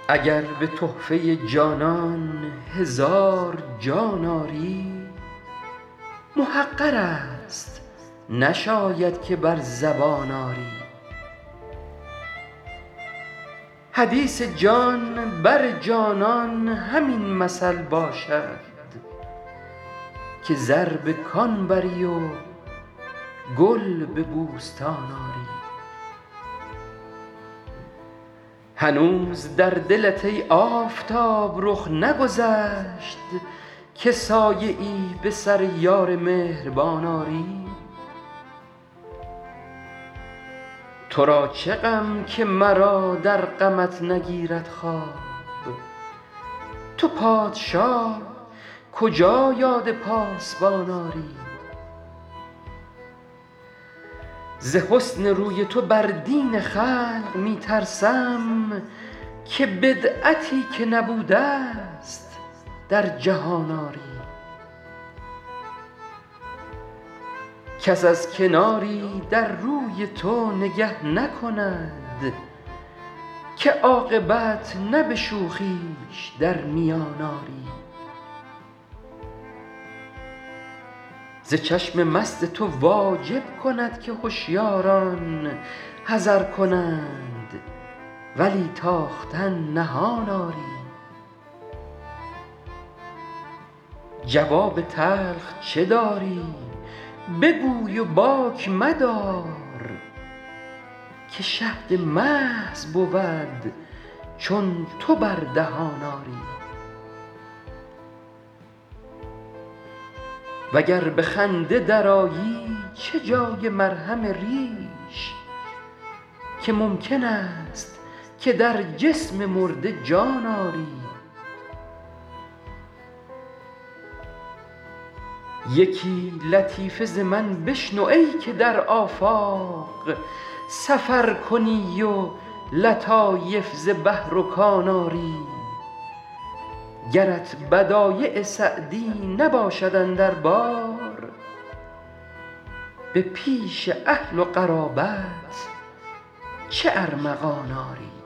اگر به تحفه جانان هزار جان آری، محقر است نشاید که بر زبان آری. حدیث جان بر جانان همین مثل باشد، که زر به کان بری و گل به بوستان آری. هنوز در دلت ای آفتاب رخ نگذشت، که سایه ای به سر یار مهربان آری. تو را چه غم که مرا در غمت نگیرد خواب، تو پادشاه کجا یاد پاسبان آری. ز حسن روی تو بر دین خلق می ترسم، که بدعتی که نبوده است در جهان آری. کس از کناری در روی تو نگه نکند، که عاقبت نه به شوخیش در میان آری. ز چشم مست تو واجب کند که هشیاران حذر کنند، ولی تاختن نهان آری. جواب تلخ چه داری بگوی و باک مدار، که شهد محض بود چون تو بر دهان آری. وگر به خنده درآیی چه جای مرهم ریش، که ممکن است که در جسم مرده جان آری. یکی لطیفه ز من بشنو ای که در آفاق سفر کنی و لطایف ز بحر و کان آری. گرت بدایع سعدی نباشد اندر بار، به پیش اهل و قرابت چه ارمغان آری.